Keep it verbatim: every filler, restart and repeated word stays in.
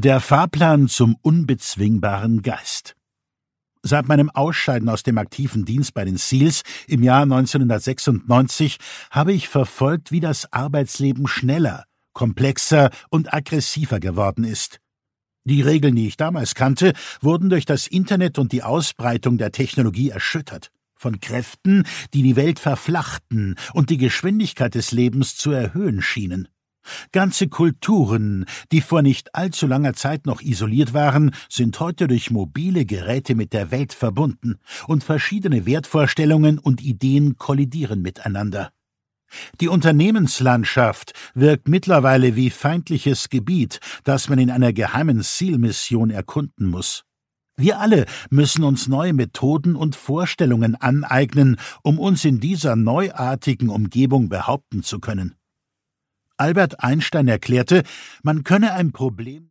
Der Fahrplan zum unbezwingbaren Geist. Seit meinem Ausscheiden aus dem aktiven Dienst bei den SEALs im Jahr neunzehnhundertsechsundneunzig habe ich verfolgt, wie das Arbeitsleben schneller, komplexer und aggressiver geworden ist. Die Regeln, die ich damals kannte, wurden durch das Internet und die Ausbreitung der Technologie erschüttert. Von Kräften, die die Welt verflachten und die Geschwindigkeit des Lebens zu erhöhen schienen. Ganze Kulturen, die vor nicht allzu langer Zeit noch isoliert waren, sind heute durch mobile Geräte mit der Welt verbunden, und verschiedene Wertvorstellungen und Ideen kollidieren miteinander. Die Unternehmenslandschaft wirkt mittlerweile wie feindliches Gebiet, das man in einer geheimen SEAL-Mission erkunden muss. Wir alle müssen uns neue Methoden und Vorstellungen aneignen, um uns in dieser neuartigen Umgebung behaupten zu können. Albert Einstein erklärte, man könne ein Problem